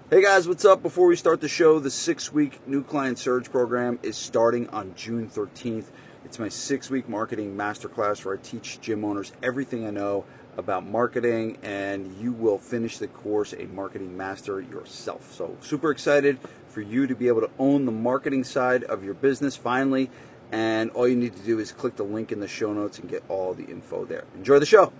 Hey guys, what's up? Before we start the show, the 6-week new client surge program is starting on June 13th. It's my 6-week marketing masterclass where I teach gym owners everything I know about marketing, and you will finish the course a marketing master yourself. So super excited for you to be able to own the marketing side of your business finally, and all you need to do is click the link in the show notes and get all the info there. Enjoy the show.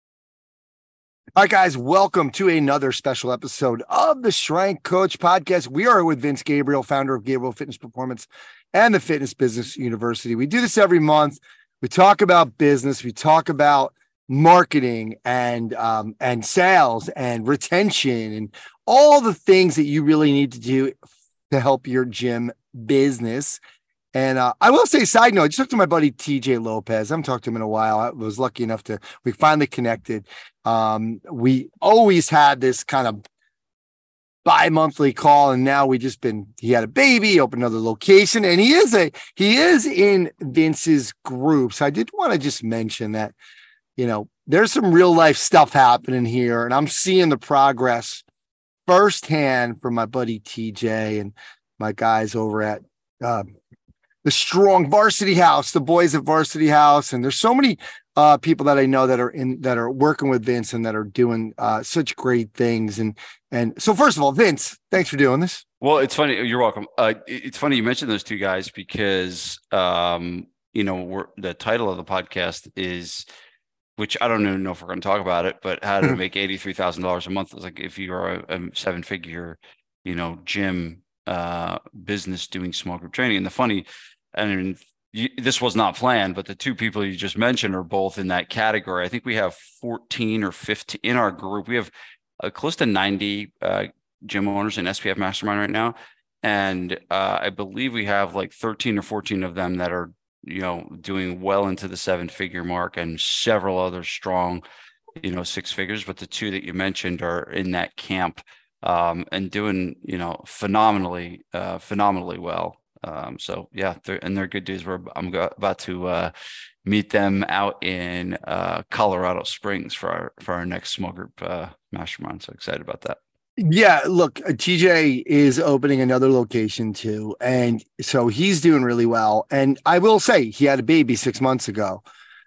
All right, guys, welcome to another special episode of the Strength Coach Podcast. We are with Vince Gabriel, founder of Gabriel Fitness Performance and the Fitness Business University. We do this every month. We talk about business. We talk about marketing and sales and retention and all the things that you really need to do to help your gym business. And I will say, side note, I just talked to my buddy TJ Lopez. I haven't talked to him in a while. I was lucky enough we finally connected. We always had this kind of bi-monthly call, and now he had a baby, opened another location, and he is in Vince's group. So I did want to just mention that, there's some real life stuff happening here, and I'm seeing the progress firsthand from my buddy TJ and my guys over at the Strong Varsity House, the boys at Varsity House. And there's so many people that I know that are working with Vince and that are doing such great things. And so first of all, Vince, thanks for doing this. Well, it's funny. You're welcome. It's funny you mentioned those two guys because, the title of the podcast is, which I don't even know if we're going to talk about it, but how to make $83,000 a month. It's like if you are a 7-figure, gym business doing small group training. And this was not planned, but the two people you just mentioned are both in that category. I think we have 14 or 15 in our group. We have close to 90 gym owners in SPF Mastermind right now. And I believe we have like 13 or 14 of them that are, doing well into the 7-figure mark, and several other strong, 6 figures. But the two that you mentioned are in that camp and doing, phenomenally well. So yeah, they're good dudes. I'm about to meet them out in Colorado Springs for our next small group mastermind. So excited about that. Yeah, look, TJ is opening another location too, and so he's doing really well. And I will say he had a baby 6 months ago,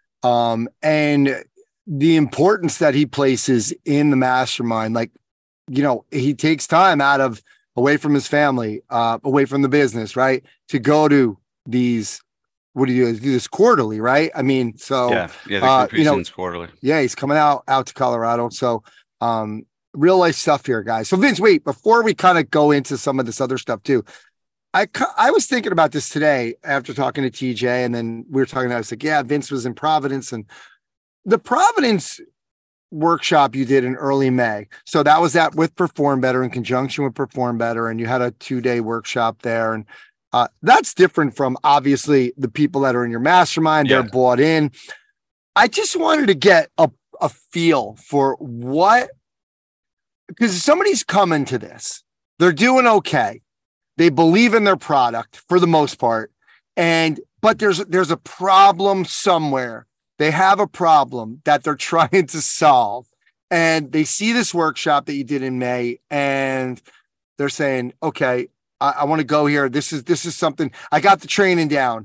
and the importance that he places in the mastermind, like, he takes time away from his family, away from the business, right? To go to these, what do you do this quarterly, right? I mean, so yeah, the group quarterly. Yeah, he's coming out to Colorado. So real life stuff here, guys. So Vince, wait, before we kind of go into some of this other stuff too, I was thinking about this today after talking to TJ, and then we were talking about, I was like, yeah, Vince was in Providence, and the Providence workshop you did in early May. So that was with Perform Better, in conjunction with Perform Better, and you had a 2-day workshop there. And that's different from obviously the people that are in your mastermind. Yeah. They're bought in. I just wanted to get a feel for because somebody's coming to this, they're doing okay. They believe in their product for the most part. But there's a problem somewhere. They have a problem that they're trying to solve, and they see this workshop that you did in May, and they're saying, okay, I want to go here. This is something, I got the training down.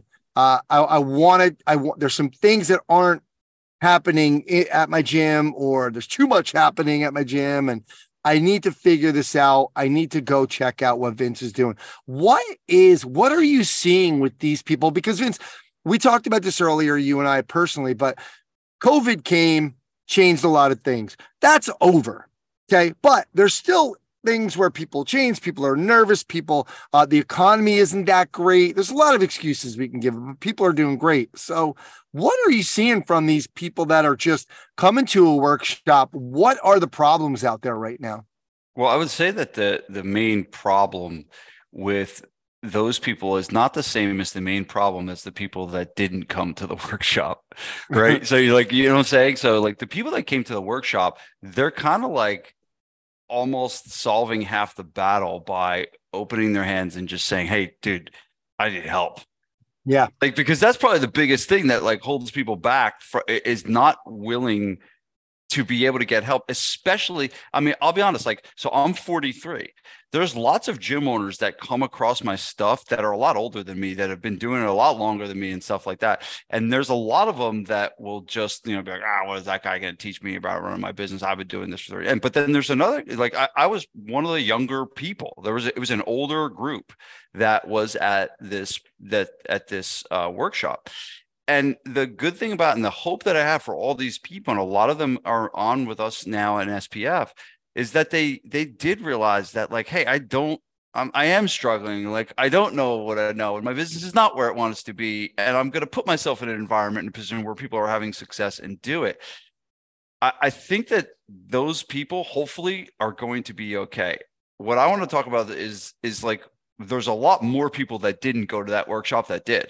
There's some things that aren't happening at my gym, or there's too much happening at my gym, and I need to figure this out. I need to go check out what Vince is doing. What are you seeing with these people? Because Vince, we talked about this earlier, you and I personally, but COVID came, changed a lot of things. That's over. Okay. But there's still things where people change. People are nervous. The economy isn't that great. There's a lot of excuses we can give them. People are doing great. So what are you seeing from these people that are just coming to a workshop? What are the problems out there right now? Well, I would say that the main problem with those people is not the same as the main problem as the people that didn't come to the workshop, right? So you're like, you know what I'm saying? So like the people that came to the workshop, they're kind of like almost solving half the battle by opening their hands and just saying, hey, dude, I need help. Yeah. Like, because that's probably the biggest thing that like holds people back is not willing to be able to get help, especially, I mean, I'll be honest, like, so I'm 43. There's lots of gym owners that come across my stuff that are a lot older than me, that have been doing it a lot longer than me and stuff like that. And there's a lot of them that will just, be like, what is that guy going to teach me about running my business? I've been doing this for 30. But then there's another, like, I was one of the younger people. It was an older group that was at this workshop. And the good thing about, and the hope that I have for all these people, and a lot of them are on with us now in SPF, is that they did realize that, like, hey, I am struggling. Like, I don't know what I know, and my business is not where it wants to be. And I'm going to put myself in an environment, in a position where people are having success, and do it. I think that those people hopefully are going to be okay. What I want to talk about is like, there's a lot more people that didn't go to that workshop that did.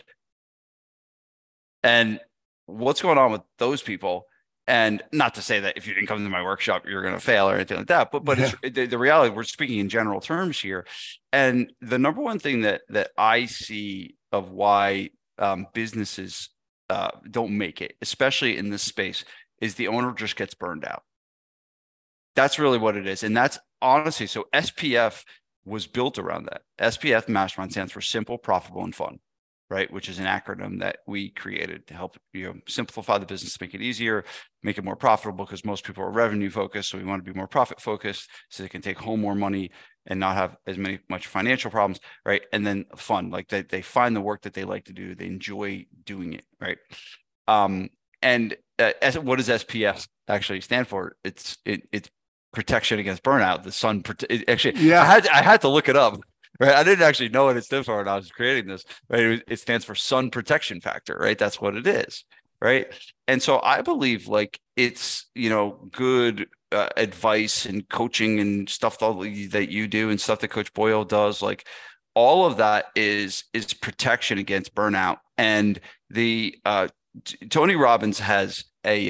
And what's going on with those people? And not to say that if you didn't come to my workshop, you're going to fail or anything like that. But it's the reality, we're speaking in general terms here. And the number one thing that I see of why businesses don't make it, especially in this space, is the owner just gets burned out. That's really what it is. And that's honestly, so SPF was built around that. SPF Mastermind stands for Simple, Profitable, and Fun. Right, which is an acronym that we created to help simplify the business, make it easier, make it more profitable, because most people are revenue focused. So we want to be more profit focused so they can take home more money and not have much financial problems, right? And then fun, like they find the work that they like to do, they enjoy doing it, right? And what does SPF actually stand for? It's protection against burnout. The sun, actually, yeah. I had to look it up. Right. I didn't actually know what it stood for when I was creating this. Right. It stands for sun protection factor. Right. That's what it is. Right. And so I believe, like, it's, good advice and coaching and stuff that you do and stuff that Coach Boyle does. Like, all of that is protection against burnout. And the Tony Robbins has a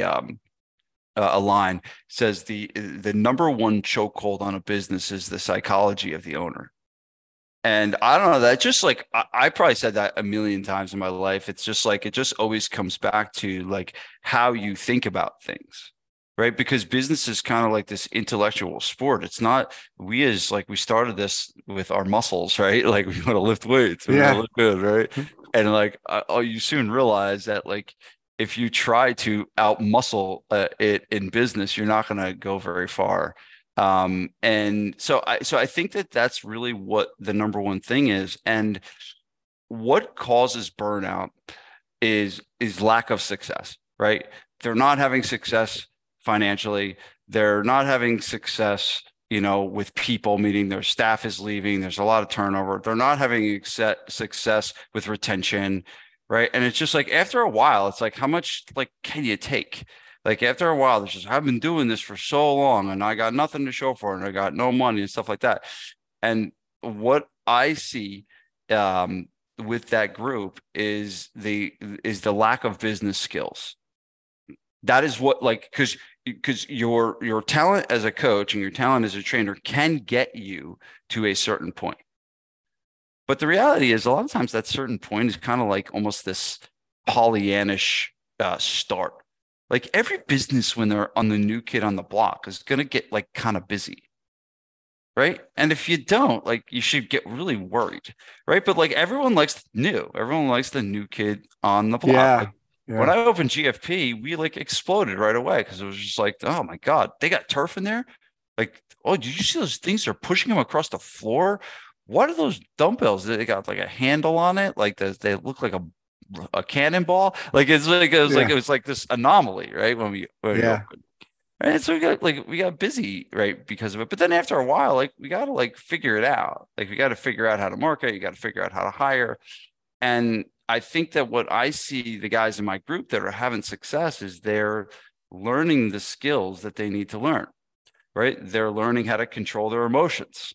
line, says the number one chokehold on a business is the psychology of the owner. And I don't know, that just, like, I probably said that a million times in my life. It's just like, it just always comes back to, like, how you think about things, right? Because business is kind of like this intellectual sport. It's not, we started this with our muscles, right? Like, we want to lift weights, we want to look good, right? And like, you soon realize that, like, if you try to out muscle it in business, you're not going to go very far. And so I think that that's really what the number one thing is. And what causes burnout is lack of success, right? They're not having success financially. They're not having success, with people, meaning their staff is leaving. There's a lot of turnover. They're not having success with retention, right? And it's just like, after a while, it's like, how much, like, can you take? Like, after a while, it's just, I've been doing this for so long and I got nothing to show for it, and I got no money and stuff like that. And what I see with that group is the lack of business skills. That is what, like, because your talent as a coach and your talent as a trainer can get you to a certain point. But the reality is, a lot of times that certain point is kind of like almost this Pollyannish start. Like, every business, when they're on the new kid on the block, is going to get, like, kind of busy, right? And if you don't, like, you should get really worried, right? But, like, everyone likes new. Everyone likes the new kid on the block. Yeah. Like, when I opened GFP, we, like, exploded right away, because it was just like, oh my God, they got turf in there. Like, oh, did you see those things? They're pushing them across the floor. What are those dumbbells? They got, like, a handle on it. Like, they look like a cannonball. Like, it was like this anomaly, right? When we opened. Right. So we got busy, right, because of it. But then after a while, like, we got to, like, figure it out. Like, we got to figure out how to market. You got to figure out how to hire. And I think that what I see the guys in my group that are having success is they're learning the skills that they need to learn, right? They're learning how to control their emotions.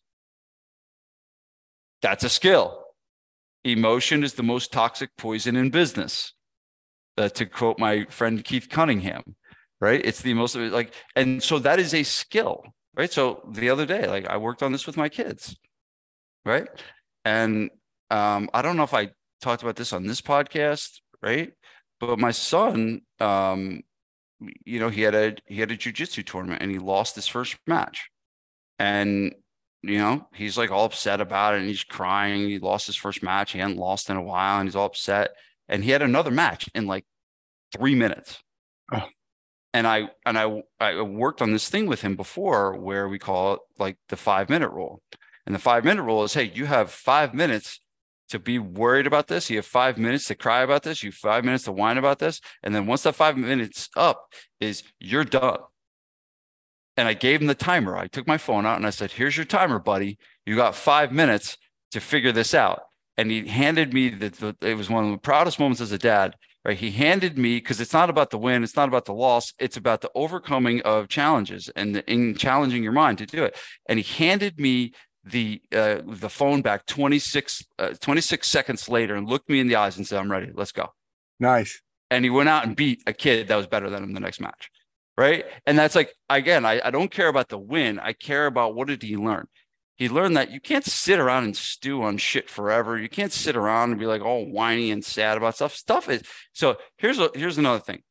That's a skill. Emotion is the most toxic poison in business, to quote my friend Keith Cunningham, right? It's the most, like, and so that is a skill, right? So the other day, like, I worked on this with my kids, right? And I don't know if I talked about this on this podcast, right? But my son he had a jiu-jitsu tournament and he lost his first match. And, he's like all upset about it and he's crying. He lost his first match. He hadn't lost in a while and he's all upset. And he had another match in like 3 minutes. Oh. And I worked on this thing with him before where we call it like the 5-minute rule. And the 5-minute rule is, hey, you have 5 minutes to be worried about this. You have 5 minutes to cry about this. You have 5 minutes to whine about this. And then once that 5 minutes up is you're done. And I gave him the timer. I took my phone out and I said, here's your timer, buddy. You got 5 minutes to figure this out. And he handed me it was one of the proudest moments as a dad, right? He handed me, because it's not about the win. It's not about the loss. It's about the overcoming of challenges and in challenging your mind to do it. And he handed me the phone back 26 seconds later and looked me in the eyes and said, I'm ready. Let's go. Nice. And he went out and beat a kid that was better than him the next match. Right. And that's like, again, I don't care about the win. I care about what did he learn? He learned that you can't sit around and stew on shit forever. You can't sit around and be like all whiny and sad about stuff. Stuff is so here's another thing.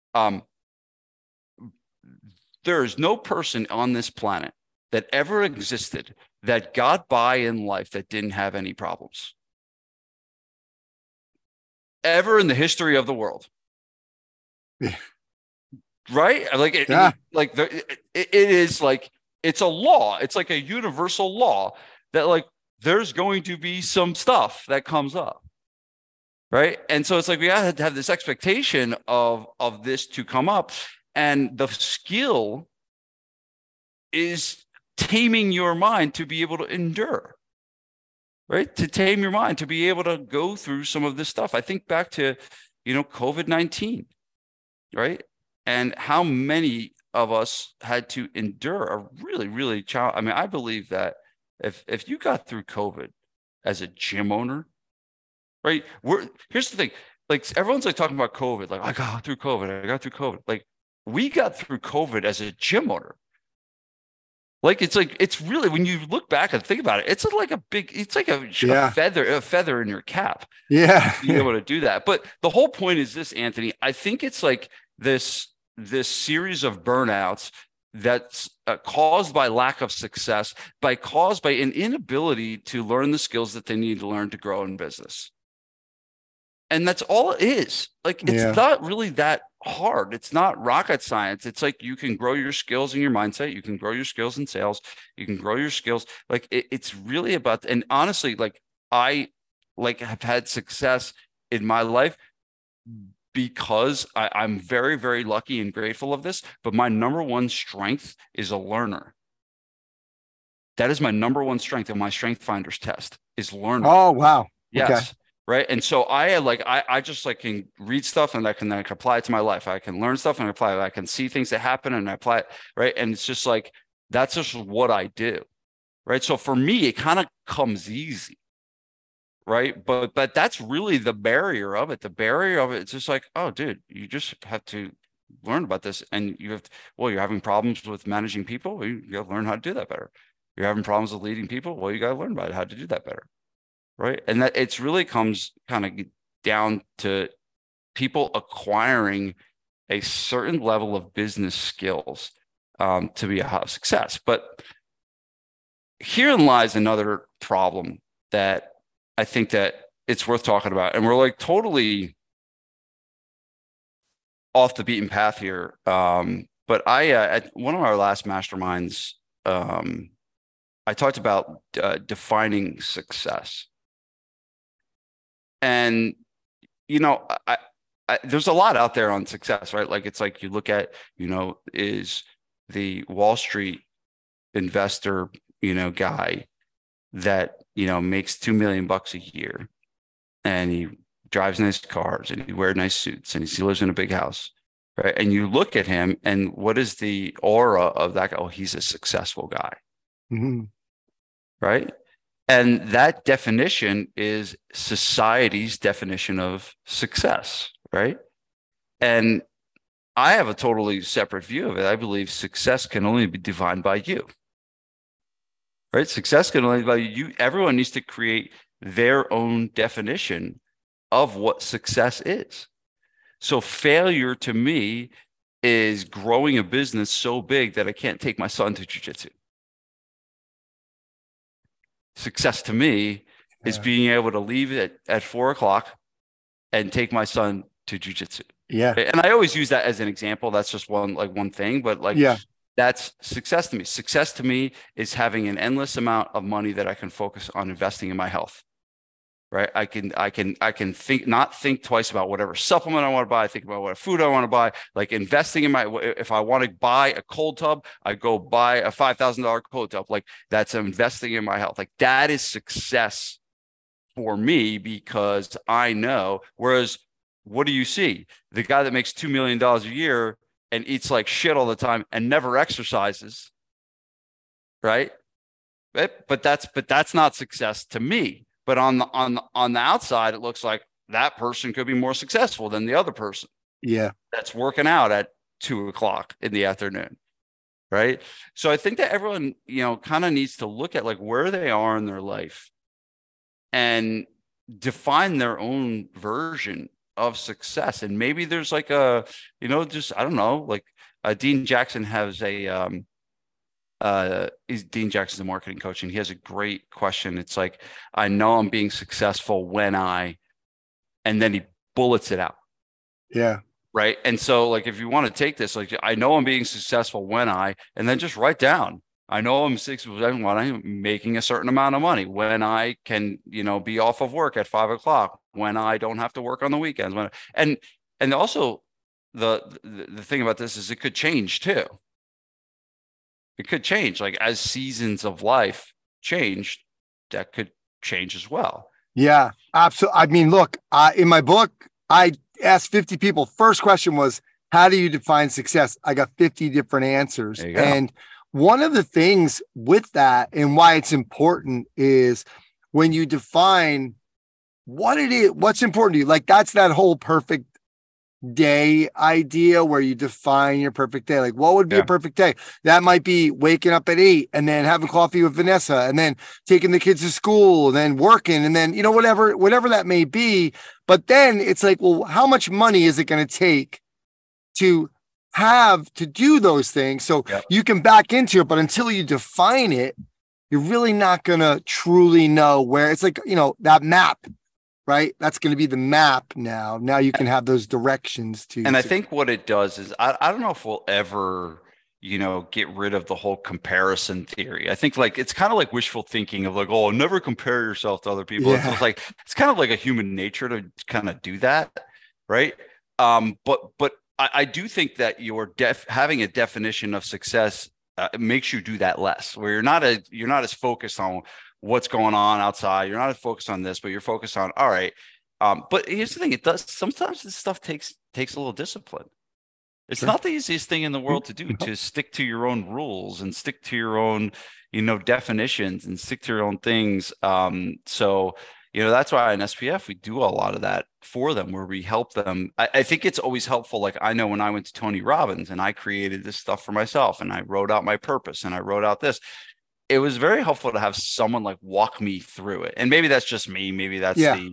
There is no person on this planet that ever existed that got by in life that didn't have any problems. Ever in the history of the world. Yeah. Right? Like it is like, it's a law. It's like a universal law that like there's going to be some stuff that comes up. Right. And so it's like we got to have this expectation of this to come up. And the skill is taming your mind to be able to endure. Right. To tame your mind, to be able to go through some of this stuff. I think back to, COVID-19. Right. And how many of us had to endure a really, really challenge. I mean, I believe that if you got through COVID as a gym owner, right? Here's the thing. Like everyone's like talking about COVID, like I got through COVID. Like we got through COVID as a gym owner. Like it's really, when you look back and think about it, it's like a feather in your cap. Yeah. Being able to do that. But the whole point is this, Anthony, I think it's like this series of burnouts that's caused by lack of success, caused by an inability to learn the skills that they need to learn to grow in business. And that's all it is. Like, it's not really that hard. It's not rocket science. It's like you can grow your skills in your mindset. You can grow your skills in sales. You can grow your skills. Like it's really about, and honestly, like I have had success in my life because I'm very, very lucky and grateful of this, but my number one strength is a learner. That is my number one strength in my Strength Finders test is learning. Oh, wow. Yes. Okay. Right. And so I just like can read stuff and I can apply it to my life. I can learn stuff and apply it. I can see things that happen and I apply it. Right. And it's just like, that's just what I do. Right. So for me, it kind of comes easy. Right. But that's really the barrier of it. The barrier of it, it's just like, oh, dude, you just have to learn about this. And you have to, you're having problems with managing people. Well, you got to learn how to do that better. You're having problems with leading people. Well, you got to learn about how to do that better. Right. And that it's really comes kind of down to people acquiring a certain level of business skills to be a success. But herein lies another problem that I think that it's worth talking about. And we're like totally off the beaten path here. But at one of our last masterminds, I talked about defining success. And, I there's a lot out there on success, right? Like, it's like you look at, is the Wall Street investor, guy that, makes $2 million a year and he drives nice cars and he wears nice suits and he lives in a big house, right? And you look at him and what is the aura of that guy? Oh, he's a successful guy, right? And that definition is society's definition of success, right? And I have a totally separate view of it. I believe success can only be defined by you, right? Success can only be by you. Everyone needs to create their own definition of what success is. So failure to me is growing a business so big that I can't take my son to jiu-jitsu. Success to me is being able to leave at 4:00 and take my son to jiu-jitsu. Yeah. And I always use that as an example. That's just one thing, but that's success to me. Success to me is having an endless amount of money that I can focus on investing in my health. Right. I can not think twice about whatever supplement I want to buy. Think about what food I want to buy, like investing in if I want to buy a cold tub, I go buy a $5,000 cold tub. Like that's investing in my health. Like that is success for me because I know, whereas what do you see? The guy that makes $2 million a year and eats like shit all the time and never exercises. Right. But that's not success to me. But on the outside, it looks like that person could be more successful than the other person. Yeah. That's working out at 2:00 in the afternoon. Right. So I think that everyone, kind of needs to look at like where they are in their life and define their own version of success. And maybe there's like I don't know, like Dean Jackson has Dean Jackson's a marketing coach, and he has a great question. It's like, I know I'm being successful when and then he bullets it out. Yeah. Right. And so like, if you want to take this, like, I know I'm being successful when and then just write down, I know I'm successful when I'm making a certain amount of money, when I can, be off of work at 5:00, when I don't have to work on the weekends, and also the thing about this is it could change too. It could change, like as seasons of life change, that could change as well. Yeah, absolutely. I mean, look, in my book, I asked 50 people. First question was, how do you define success? I got 50 different answers. And one of the things with that and why it's important is when you define what it is, what's important to you. Like that's that whole perfect day idea where you define your perfect day. Like what would be a perfect day? That might be waking up at 8 and then having coffee with Vanessa and then taking the kids to school and then working and then, whatever that may be. But then it's like, well, how much money is it going to take to have to do those things? So you can back into it, but until you define it, you're really not going to truly know where it's like, that map. Right. That's going to be the map now. Now you can have those directions too. And I think what it does is I don't know if we'll ever, get rid of the whole comparison theory. I think like it's kind of like wishful thinking of like, oh, never compare yourself to other people. Yeah. It's like it's kind of like a human nature to kind of do that. Right. But I do think that having a definition of success makes you do that less, where you're not as focused on what's going on outside. You're not as focused on this, but you're focused on, all right. But here's the thing. Sometimes this stuff takes a little discipline. It's not the easiest thing in the world to do, to stick to your own rules and stick to your own, definitions and stick to your own things. So, that's why in SPF, we do a lot of that for them, where we help them. I think it's always helpful. Like I know when I went to Tony Robbins and I created this stuff for myself and I wrote out my purpose and I wrote out this, it was very helpful to have someone like walk me through it. And maybe that's just me. Maybe that's the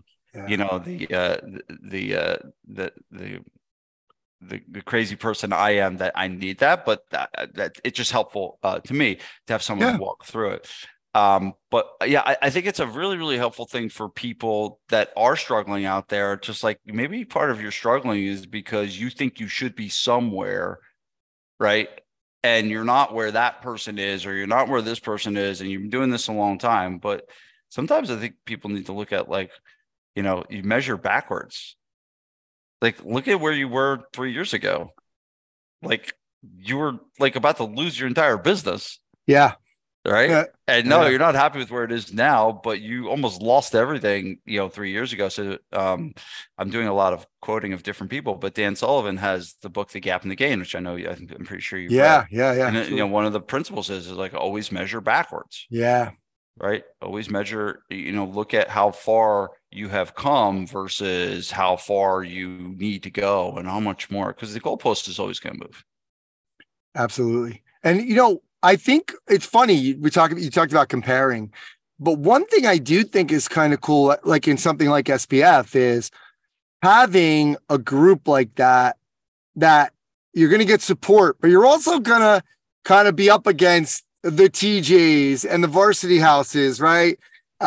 crazy person I am that I need that, but that it's just helpful to me to have someone walk through it. But I think it's a really, really helpful thing for people that are struggling out there. Just like maybe part of your struggling is because you think you should be somewhere, right? And you're not where that person is, or you're not where this person is, and you've been doing this a long time. But sometimes I think people need to look at like, you measure backwards. Like, look at where you were 3 years ago. Like you were like about to lose your entire business. Yeah. Right. Yeah. And no, you're not happy with where it is now, but you almost lost everything, 3 years ago. So I'm doing a lot of quoting of different people, but Dan Sullivan has the book, The Gap and the Gain, which I'm pretty sure you've read. Yeah. And one of the principles is like always measure backwards. Yeah. Right. Always measure, look at how far you have come versus how far you need to go and how much more, because the goalpost is always going to move. Absolutely. And, I think it's funny. You talked about comparing, but one thing I do think is kind of cool, like in something like SPF, is having a group like that you're going to get support, but you're also going to kind of be up against the TJs and the varsity houses, right?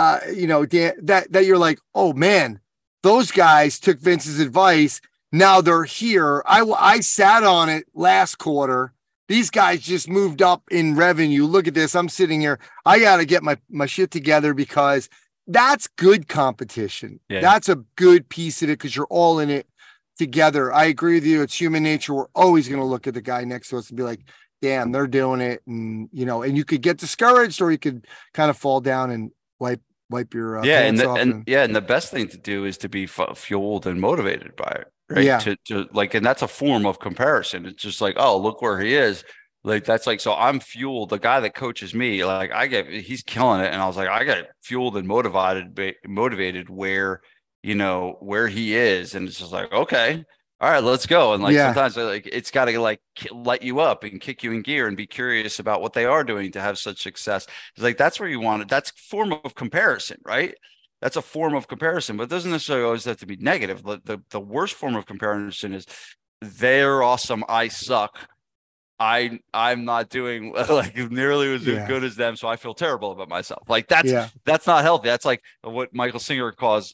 That you're like, oh man, those guys took Vince's advice. Now they're here. I sat on it last quarter. These guys just moved up in revenue. Look at this. I'm sitting here. I got to get my shit together, because that's good competition. Yeah. That's a good piece of it, because you're all in it together. I agree with you. It's human nature. We're always going to look at the guy next to us and be like, damn, they're doing it. And, and you could get discouraged, or you could kind of fall down and wipe your pants off. And the best thing to do is to be fueled and motivated by it. Right. Yeah. To like, and that's a form of comparison. It's just like, oh, look where he is. Like, that's like, so I'm fueled. The guy that coaches me, like he's killing it. And I was like, I got fueled and motivated where he is. And it's just like, okay, all right, let's go. And like, sometimes like, it's got to like light you up and kick you in gear and be curious about what they are doing to have such success. It's like, that's where you want it. That's a form of comparison, right? That's a form of comparison, but it doesn't necessarily always have to be negative. The worst form of comparison is they're awesome, I suck. I'm not doing like nearly as good as them, so I feel terrible about myself. Like that's not healthy. That's like what Michael Singer calls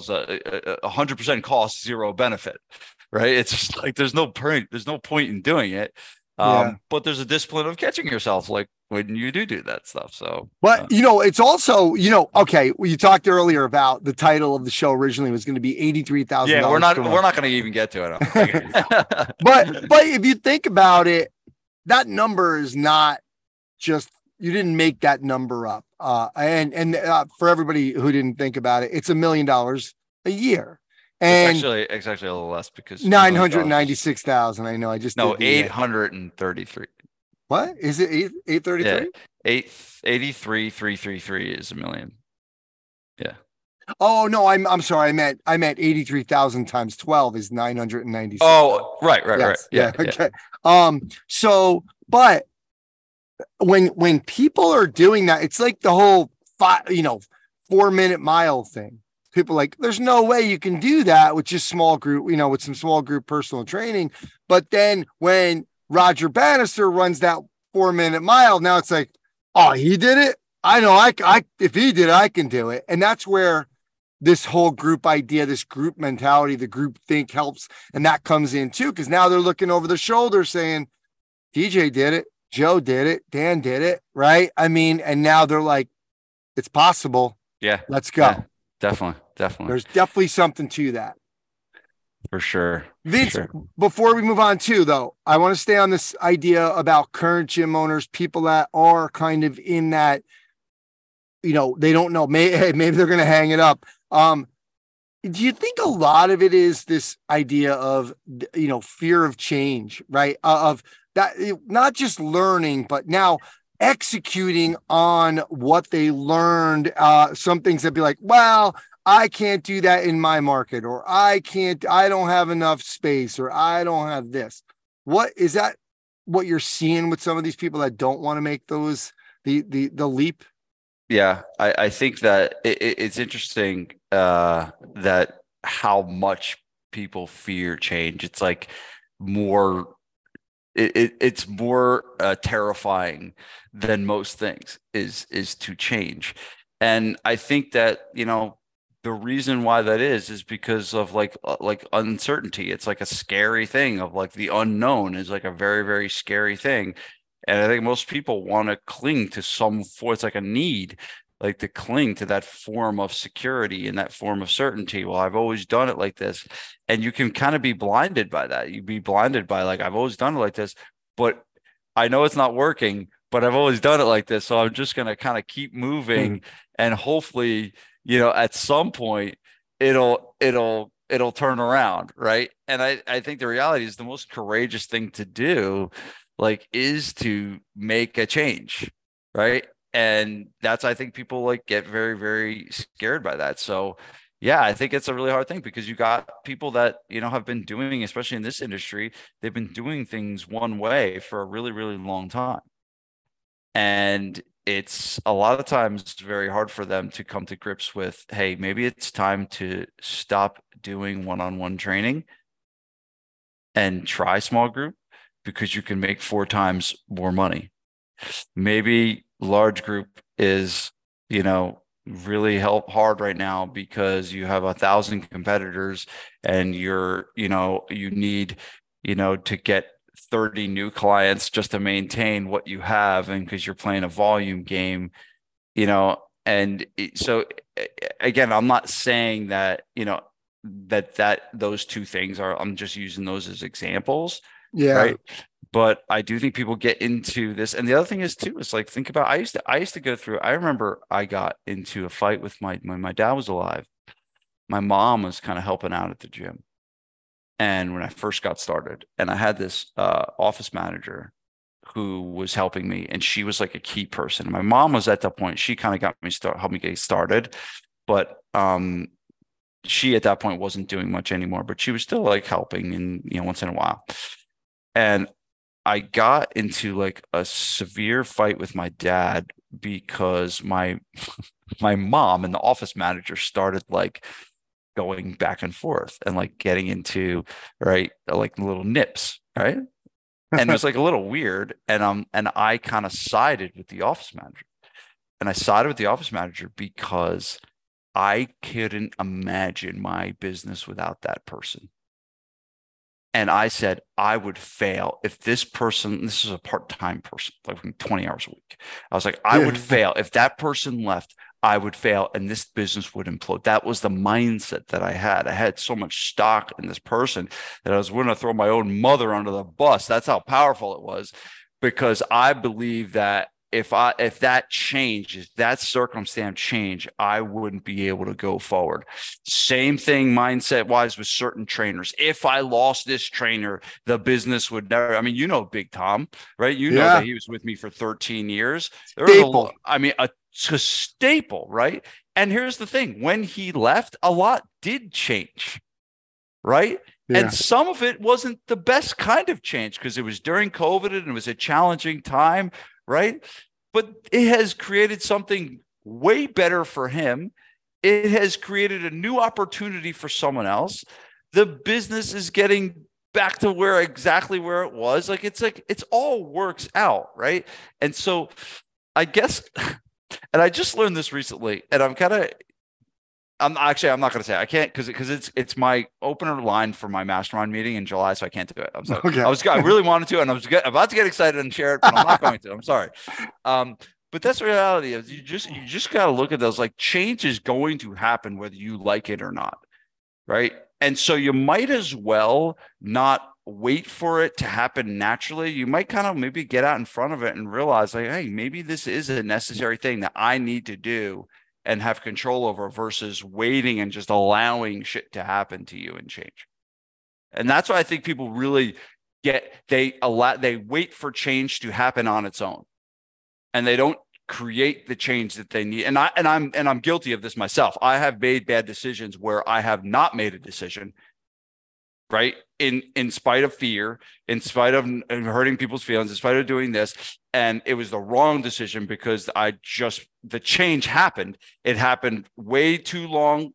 100% cost, zero benefit, right? It's just like there's no point in doing it. But there's a discipline of catching yourself, like when you do that stuff. So, but it's also, okay. Well, you talked earlier about the title of the show originally was going to be $83,000. Yeah, we're not going to even get to it. but if you think about it, that number is not just, you didn't make that number up. And for everybody who didn't think about it, it's $1 million a year. And it's actually a little less, because 996,000. I know. I just 833. What is it? 833? Yeah, 83,333 is $1 million. Yeah. Oh no, I'm sorry. I meant 83,000 times 12 is 996. Oh, right. Yes. Yeah. Okay. So, but when people are doing that, it's like the whole 4-minute mile thing. People like, there's no way you can do that with just small group, with some small group personal training. But then when Roger Bannister runs that 4-minute mile, now it's like, oh, he did it. I know if he did it, I can do it. And that's where this whole group idea, this group mentality, the group think helps. And that comes in too, because now they're looking over their shoulder saying, DJ did it, Joe did it, Dan did it, right? I mean, and now they're like, it's possible. Yeah. Let's go. Yeah, definitely. There's definitely something to that. For sure. Vince, before we move on too, though, I want to stay on this idea about current gym owners, people that are kind of in that, they don't know, maybe they're going to hang it up. Do you think a lot of it is this idea of, fear of change, right? Of that, not just learning, but now executing on what they learned. Some things that be like, well, I can't do that in my market, or I don't have enough space, or I don't have this. What is that? What you're seeing with some of these people that don't want to make the leap? Yeah, I think that it's interesting that how much people fear change. It's like more, it's more terrifying than most things is to change. And I think that, the reason why that is because of like uncertainty. It's like a scary thing of like the unknown is like a very, very scary thing. And I think most people want to cling to it's like a need, like to cling to that form of security and that form of certainty. Well, I've always done it like this. And you can kind of be blinded by that. You'd be blinded by like, I've always done it like this, but I know it's not working, but I've always done it like this. So I'm just going to kind of keep moving and hopefully, at some point it'll turn around. Right. And I think the reality is the most courageous thing to do, like, is to make a change. Right. And that's, I think people like get very, very scared by that. So yeah, I think it's a really hard thing because you got people that, have been doing, especially in this industry, they've been doing things one way for a really, really long time. And it's a lot of times very hard for them to come to grips with, hey, maybe it's time to stop doing one-on-one training and try small group. because you can make 4 times more money. Maybe large group is, really hard right now because you have 1,000 competitors and you need, to get 30 new clients just to maintain what you have. And because you're playing a volume game, and so again, I'm not saying that, that those two things are, I'm just using those as examples. Yeah. Right. But I do think people get into this. And the other thing is too, is like, think about, I used to go through, I remember I got into a fight with when my dad was alive. My mom was kind of helping out at the gym. And when I first got started, and I had this office manager who was helping me, and she was like a key person. My mom was at that point, she kind of helped me get started. But she at that point wasn't doing much anymore, but she was still like helping and, once in a while. And I got into like a severe fight with my dad because my mom and the office manager started like going back and forth and like getting into, right, like little nips, right? And it was like a little weird. And I kind of sided with the office manager. And I sided with the office manager because I couldn't imagine my business without that person. And I said, I would fail if this is a part-time person, like 20 hours a week. I was like, I would fail. If that person left, I would fail and this business would implode. That was the mindset that I had. I had so much stock in this person that I was willing to throw my own mother under the bus. That's how powerful it was, because I believe that if that circumstance changed, I wouldn't be able to go forward. Same thing mindset wise with certain trainers. If I lost this trainer, the business would never, Big Tom, right? You know that he was with me for 13 years. Staple. A staple, right? And here's the thing, when he left, a lot did change, right? Yeah. And some of it wasn't the best kind of change because it was during COVID and it was a challenging time, right? But it has created something way better for him. It has created a new opportunity for someone else. The business is getting back to exactly where it was. It's all works out, right? And so I guess, and I just learned this recently, and I'm not going to say it. I can't because it's my opener line for my mastermind meeting in July, so I can't do it. I'm sorry. Okay. I really wanted to, and I was about to get excited and share it, but I'm not going to. I'm sorry. But that's the reality is you just got to look at those, like, change is going to happen whether you like it or not, right? And so you might as well not wait for it to happen naturally. You might kind of maybe get out in front of it and realize, like, hey, maybe this is a necessary thing that I need to do and have control over, versus waiting and just allowing shit to happen to you and change. And that's why I think people really they wait for change to happen on its own, and they don't create the change that they need. And I'm guilty of this myself. I have made bad decisions where I have not made a decision, right? In spite of fear, in spite of hurting people's feelings, in spite of doing this. And it was the wrong decision because the change happened. It happened way too long.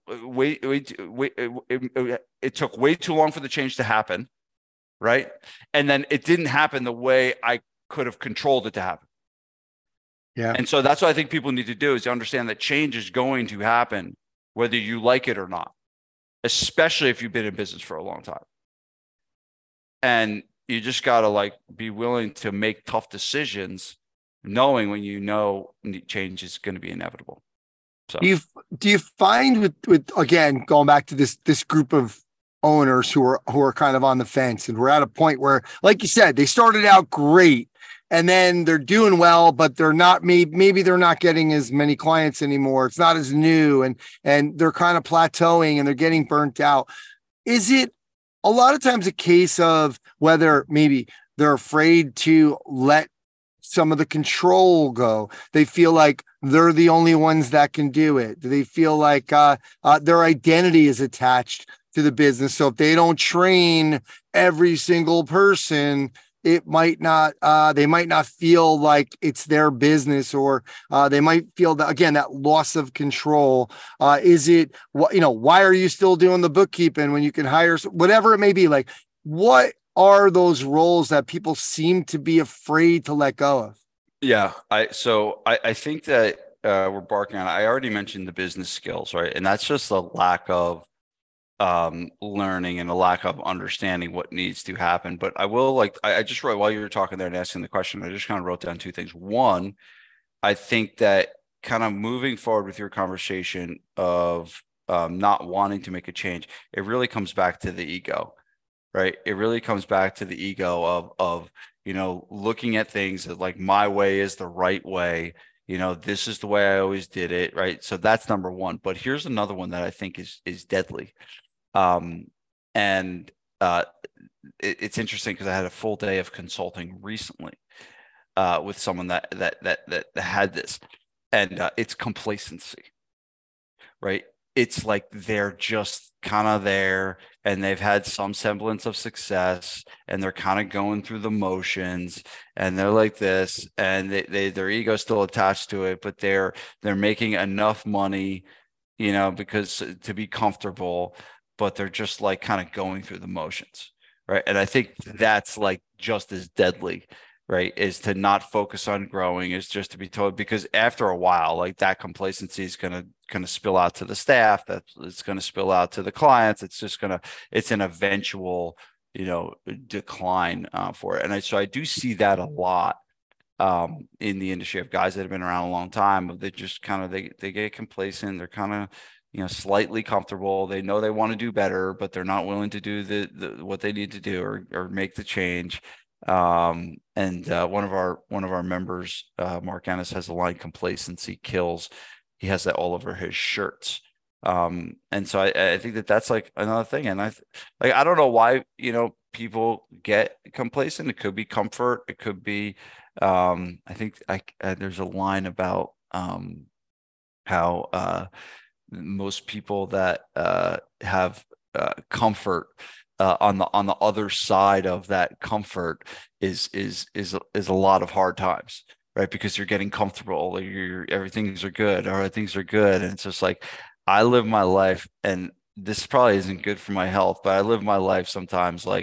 It took way too long for the change to happen, right? And then it didn't happen the way I could have controlled it to happen. Yeah. And so that's what I think people need to do, is to understand that change is going to happen whether you like it or not, especially if you've been in business for a long time. And you just got to be willing to make tough decisions, knowing when change is going to be inevitable. So do you find with again, going back to this group of owners who are kind of on the fence, and we're at a point where, like you said, they started out great and then they're doing well, but they're not, maybe they're not getting as many clients anymore. It's not as new, and they're kind of plateauing and they're getting burnt out. Is it a lot of times a case of whether maybe they're afraid to let some of the control go? They feel like they're the only ones that can do it. Do they feel like their identity is attached to the business? So if they don't train every single person, it might not, they might not feel like it's their business, or they might feel that, again, that loss of control. Is it, why are you still doing the bookkeeping when you can hire, whatever it may be? Like, what are those roles that people seem to be afraid to let go of? Yeah. I think that we're barking on, I already mentioned the business skills, right? And that's just a lack of learning and a lack of understanding what needs to happen. But I will I just wrote while you were talking there and asking the question, I just kind of wrote down two things. One, I think that kind of moving forward with your conversation of not wanting to make a change, it really comes back to the ego, right? It really comes back to the ego of looking at things that like my way is the right way. This is the way I always did it, right? So that's number one. But here's another one that I think is deadly. And it's interesting because I had a full day of consulting recently with someone that had this, and it's complacency, right? It's like they're just kind of there and they've had some semblance of success and they're kind of going through the motions and they're like this and their ego's still attached to it, but they're making enough money, because to be comfortable, but they're just like kind of going through the motions, right? And I think that's like just as deadly, right? Is to not focus on growing, is just to be told, because after a while, like that complacency is going to spill out to the staff, that it's going to spill out to the clients. It's an eventual, decline for it. And so I do see that a lot in the industry of guys that have been around a long time. They just kind of, they get complacent. They're kind of, slightly comfortable. They know they want to do better, but they're not willing to do the what they need to do or make the change. And one of our members, Mark Ennis, has a line, complacency kills. He has that all over his shirts. And so I think that's like another thing. And I don't know why, people get complacent. It could be comfort. It could be, I think there's a line about, how, most people that have comfort on the other side of that comfort is a lot of hard times, right? Because you're getting comfortable, everything's are good, or things are good, and it's just like I live my life, and this probably isn't good for my health, but I live my life sometimes like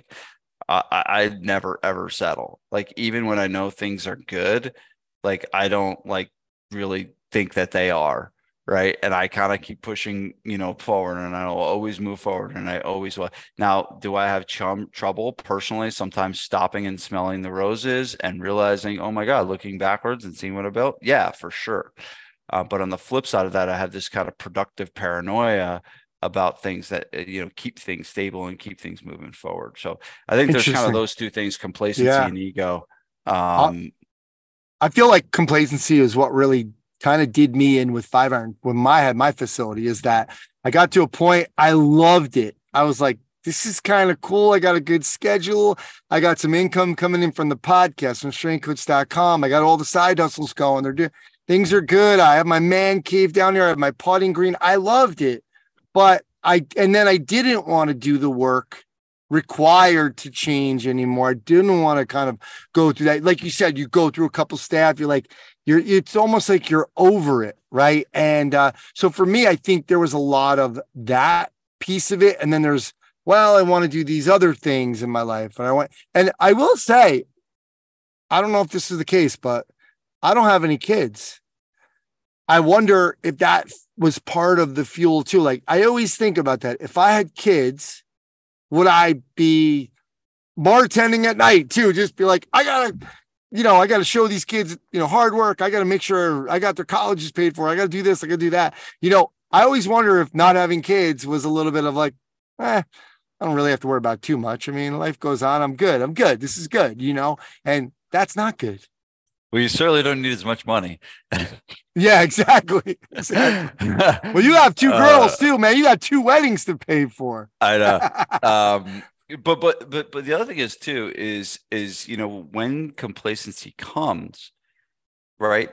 I never ever settle. Like even when I know things are good, like I don't like really think that they are. Right. And I kind of keep pushing, forward, and I'll always move forward, and I always will. Now, do I have trouble personally sometimes stopping and smelling the roses and realizing, oh my God, looking backwards and seeing what I built? Yeah, for sure. But on the flip side of that, I have this kind of productive paranoia about things that, keep things stable and keep things moving forward. So I think there's kind of those two things, complacency and ego. I feel like complacency is what really kind of did me in with 5-iron when I had my facility, is that I got to a point, I loved it. I was like, this is kind of cool. I got a good schedule. I got some income coming in from the podcast from strengthcoach.com. I got all the side hustles going. Things are good. I have my man cave down here. I have my putting green. I loved it. But then I didn't want to do the work required to change anymore. I didn't want to kind of go through that. Like you said, you go through a couple staff, it's almost like you're over it. Right. And so for me, I think there was a lot of that piece of it. And then there's, I want to do these other things in my life. And I will say, I don't know if this is the case, but I don't have any kids. I wonder if that was part of the fuel too. Like I always think about that. If I had kids, would I be bartending at night too? Just be like, I gotta show these kids, hard work. I got to make sure I got their colleges paid for. I got to do this. I got to do that. I always wonder if not having kids was a little bit of like, I don't really have to worry about too much. I mean, life goes on. I'm good. This is good, and that's not good. Well, you certainly don't need as much money. Yeah, exactly. Well, you have 2 girls too, man. You got 2 weddings to pay for. I know. But the other thing is too is when complacency comes, right?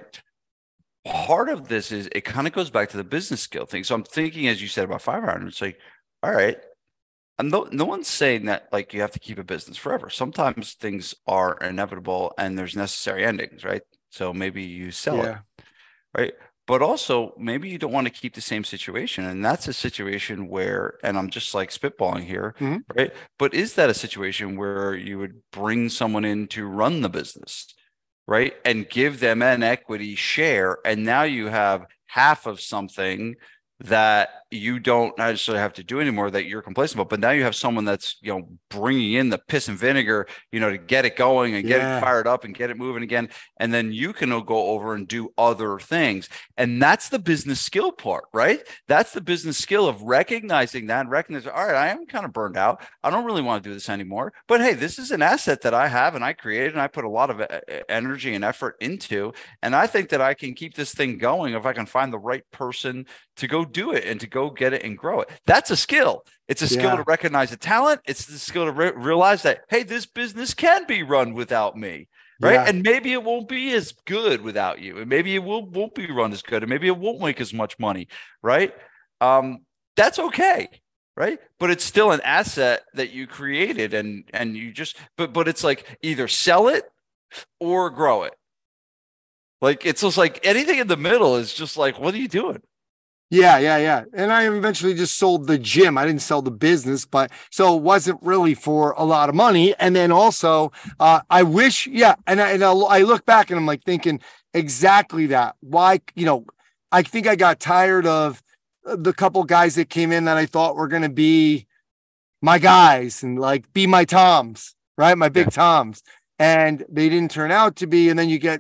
Part of this is it kind of goes back to the business skill thing. So I'm thinking, as you said about 5-iron, it's like, all right, and no one's saying that like you have to keep a business forever. Sometimes things are inevitable and there's necessary endings, right? So maybe you sell it, right? but also maybe you don't want to keep the same situation. And that's a situation where, and I'm just like spitballing here, right? But is that a situation where you would bring someone in to run the business, right? And give them an equity share. And now you have half of something that you don't necessarily have to do anymore that you're complacent about, but now you have someone that's, bringing in the piss and vinegar, to get it going and get it fired up and get it moving again. And then you can go over and do other things. And that's the business skill part, right? That's the business skill of recognizing that, recognizing, all right, I am kind of burned out. I don't really want to do this anymore, but hey, this is an asset that I have and I created and I put a lot of energy and effort into. And I think that I can keep this thing going if I can find the right person to go do it and to go get it and grow it. That's a skill. It's a skill to recognize the talent. It's the skill to realize that, hey, this business can be run without me, right? Yeah. And maybe it won't be as good without you. And maybe it won't be run as good. And maybe it won't make as much money, right? That's okay, right? But it's still an asset that you created and you just, but it's like either sell it or grow it. Like, it's just like anything in the middle is just like, what are you doing? Yeah. And I eventually just sold the gym. I didn't sell the business, but so it wasn't really for a lot of money. And then also, I wish, and I look back and I'm like thinking exactly that. Why, I think I got tired of the couple guys that came in that I thought were going to be my guys and like be my Toms, right? My big Toms. And they didn't turn out to be. And then you get,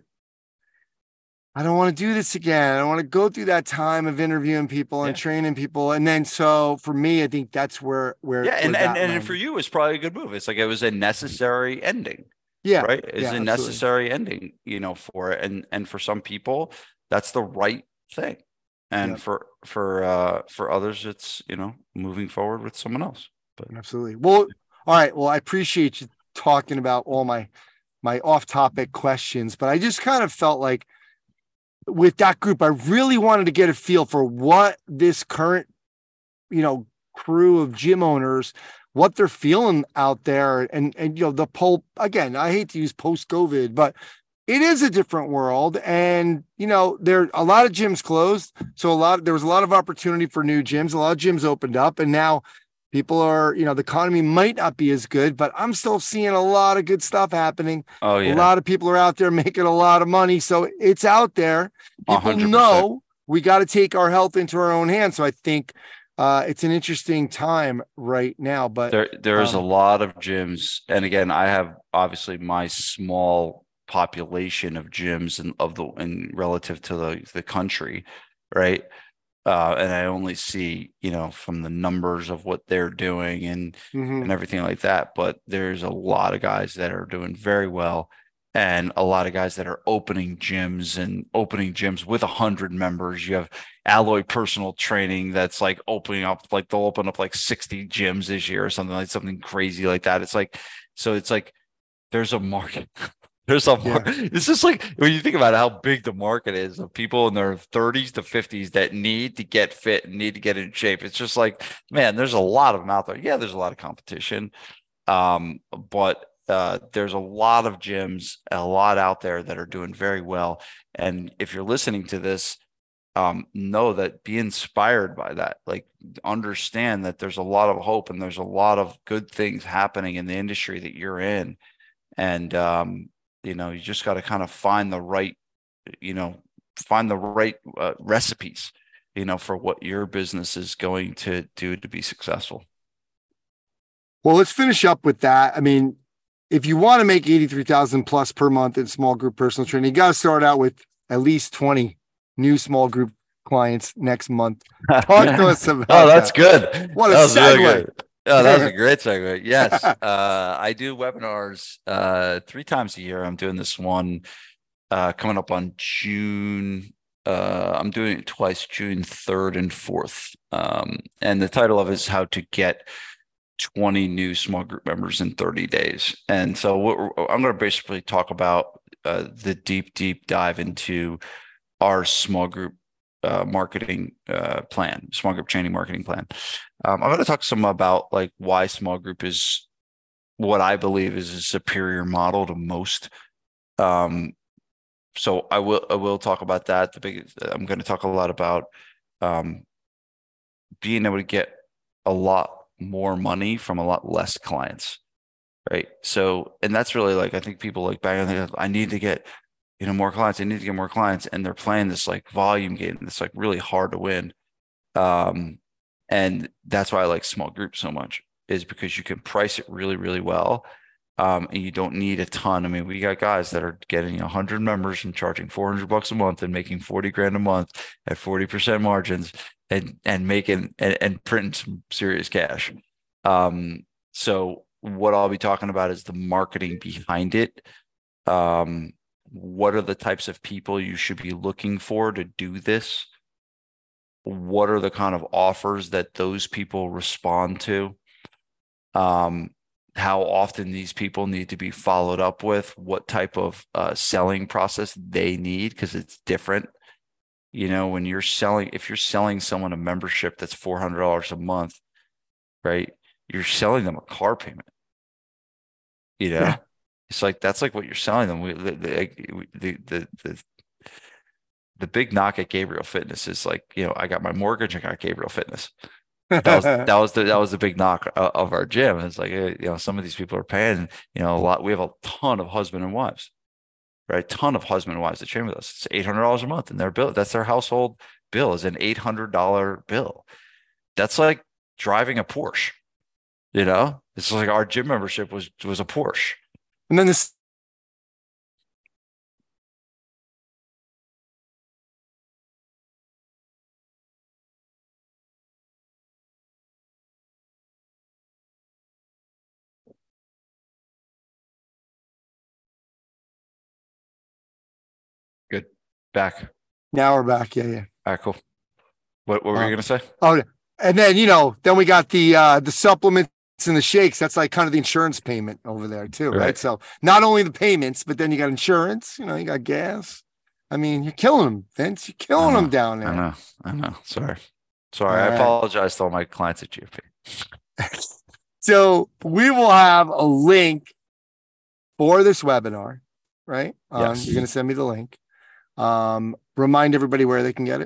I don't want to do this again. I don't want to go through that time of interviewing people and training people. And then, so for me, I think that's where and for you, it's probably a good move. It's like, it was a necessary ending. Yeah. Right. It's a necessary ending, for it. And for some people, that's the right thing. And for others, it's, moving forward with someone else. But absolutely. Well, all right. Well, I appreciate you talking about all my off topic questions, but I just kind of felt like, with that group, I really wanted to get a feel for what this current, crew of gym owners, what they're feeling out there. And the poll, again, I hate to use post-COVID, but it is a different world. And, there a lot of gyms closed. So there was a lot of opportunity for new gyms. A lot of gyms opened up, and now people are, the economy might not be as good, but I'm still seeing a lot of good stuff happening. Oh, yeah. A lot of people are out there making a lot of money. So it's out there. People 100%. know we got to take our health into our own hands. So I think it's an interesting time right now. But there is a lot of gyms. And again, I have obviously my small population of gyms and relative to the country, right? And I only see, from the numbers of what they're doing and everything like that. But there's a lot of guys that are doing very well, and a lot of guys that are opening gyms with 100 members. You have Alloy Personal Training that's like opening up, like they'll open up like 60 gyms this year or something crazy like that. It's like, so it's like there's a market. There's a It's just like when you think about how big the market is of people in their 30s to 50s that need to get fit and need to get in shape. It's just like, man, there's a lot of them out there. Yeah, there's a lot of competition, but there's a lot of gyms, a lot out there that are doing very well. And if you're listening to this, know that, be inspired by that. Like, understand that there's a lot of hope and there's a lot of good things happening in the industry that you're in, and you just got to kind of find the right recipes, for what your business is going to do to be successful. Well, let's finish up with that. I mean, if you want to make 83,000 plus per month in small group personal training, you got to start out with at least 20 new small group clients next month. Talk to us about that. That's good. What a segue. Really, oh, that was a great segue. Yes. I do webinars 3 times a year. I'm doing this one coming up on June. I'm doing it twice, June 3rd and 4th. And the title of it is How to Get 20 New Small Group Members in 30 Days. And so I'm going to basically talk about the deep dive into our small group marketing plan, small group training marketing plan. I'm going to talk some about like why small group is what I believe is a superior model to most so I will talk about that. I'm going to talk a lot about um, being able to get a lot more money from a lot less clients, right? So, and that's really like, I think people like back on I need to get, more clients. I need to get more clients. And they're playing this like volume game that's like really hard to win. Um, and that's why I like small groups so much, is because you can price it really, really well. And you don't need a ton. I mean, we got guys that are getting 100 members and charging $400 a month and making 40 grand a month at 40% margins and making and printing some serious cash. So what I'll be talking about is the marketing behind it. What are the types of people you should be looking for to do this? What are the kind of offers that those people respond to? How often these people need to be followed up with, what type of selling process they need, because it's different. When if you're selling someone a membership that's $400 a month, right? You're selling them a car payment. Yeah. It's like that's like what you're selling them. The big knock at Gabriel Fitness is like, I got my mortgage, I got Gabriel Fitness. That was the big knock of our gym. It's like, some of these people are paying, a lot. We have a ton of husband and wives, right? Ton of husband and wives that train with us. It's $800 a month, and their bill, that's their household bill, is an $800 bill. That's like driving a Porsche. It's like our gym membership was a Porsche. And then this. Good. Back. Now we're back. Yeah. All right, cool. What were you going to say? Oh, and then, then we got the supplements and the shakes. That's like kind of the insurance payment over there too, right? So not only the payments, but then you got insurance, you got gas. I mean, you're killing them, Vince. You're killing them down there. I know. Sorry. I apologize to all my clients at GFP. So we will have a link for this webinar, right? Yes. You're going to send me the link. Remind everybody where they can get it.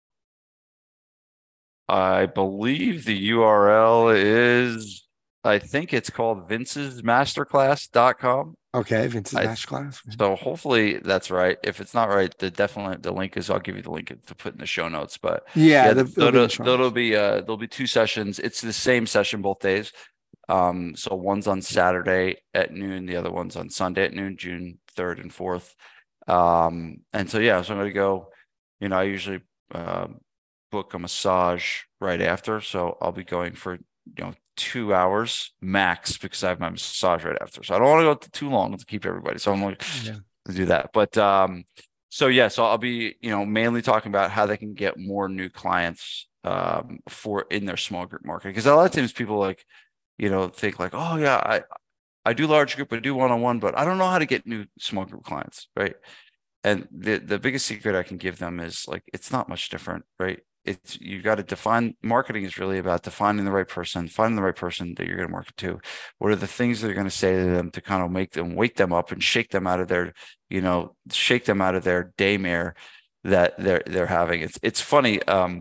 I believe the URL is, I think it's called vincesmasterclass.com. Okay, Vince's Masterclass. So hopefully that's right. If it's not right, the link is, I'll give you the link to put in the show notes. But there'll be 2 sessions. It's the same session both days. So one's on Saturday at noon, the other one's on Sunday at noon, June 3rd and 4th. And so I'm going to go, I usually book a massage right after. So I'll be going for, 2 hours max, because I have my massage right after. So I don't want to go too long to keep everybody. So I'm going to do that. But so I'll be, mainly talking about how they can get more new clients for in their small group marketing. Because a lot of times people like, think like, oh yeah, I do large group, I do one-on-one, but I don't know how to get new small group clients, right? And the biggest secret I can give them is like, it's not much different, right? You got to define. Marketing is really about defining the right person, finding the right person that you're going to market to. What are the things that you're going to say to them to kind of make them wake them up and shake them out of their, daymare that they're having. It's funny.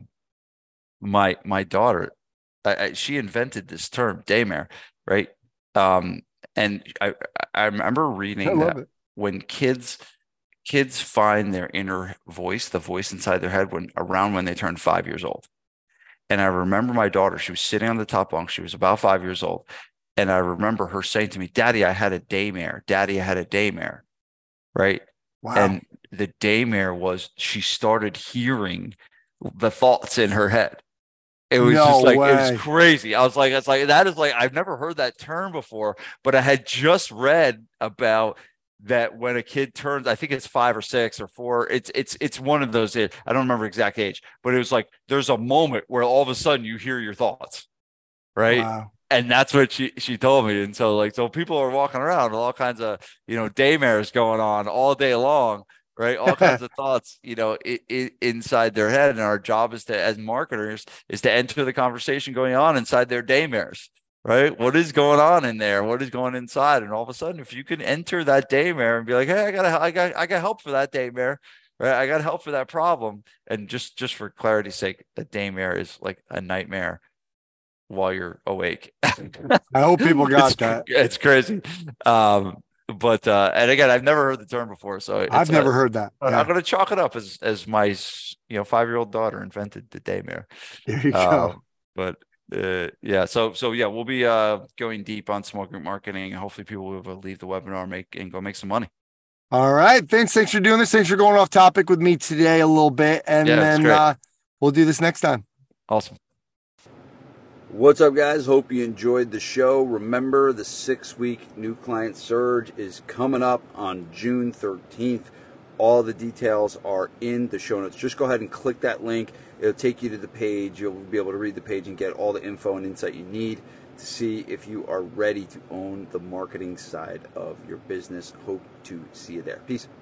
My daughter, she invented this term, daymare, right? And I remember reading that when kids find their inner voice, the voice inside their head when they turn 5 years old. And I remember my daughter, she was sitting on the top bunk. She was about 5 years old. And I remember her saying to me, Daddy, I had a daymare. Daddy, I had a daymare. Right. Wow. And the daymare was, she started hearing the thoughts in her head. It was just like, it was crazy. I was like, that is like, I've never heard that term before, but I had just read about that when a kid turns, I think it's 5 or 6 or 4, it's one of those, I don't remember exact age, but it was like, there's a moment where all of a sudden you hear your thoughts. Right. Wow. And that's what she told me. And so people are walking around with all kinds of, daymares going on all day long, right? All kinds of thoughts, inside their head. And our job is as marketers, is to enter the conversation going on inside their daymares. right? What is going on in there? What is going inside? And all of a sudden, if you can enter that daymare and be like, hey, I got help for that daymare, right? I got help for that problem. And just for clarity's sake, a daymare is like a nightmare while you're awake. I hope people got that. It's crazy. But and again, I've never heard the term before, so I've never heard that. Yeah. I'm going to chalk it up as my 5-year-old daughter invented the daymare. There you go. But yeah, so yeah, we'll be going deep on small group marketing, and hopefully people will leave the webinar and go make some money. All right, Vince, thanks for doing this. Thanks for going off topic with me today a little bit, and then we'll do this next time. Awesome. What's up, guys? Hope you enjoyed the show. Remember, the 6-week new client surge is coming up on June 13th. All the details are in the show notes. Just go ahead and click that link. It'll take you to the page. You'll be able to read the page and get all the info and insight you need to see if you are ready to own the marketing side of your business. Hope to see you there. Peace.